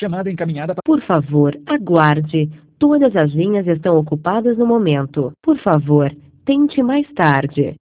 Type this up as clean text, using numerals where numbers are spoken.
Chamada encaminhada para... Por favor, aguarde. Todas as linhas estão ocupadas no momento. Por favor, tente mais tarde.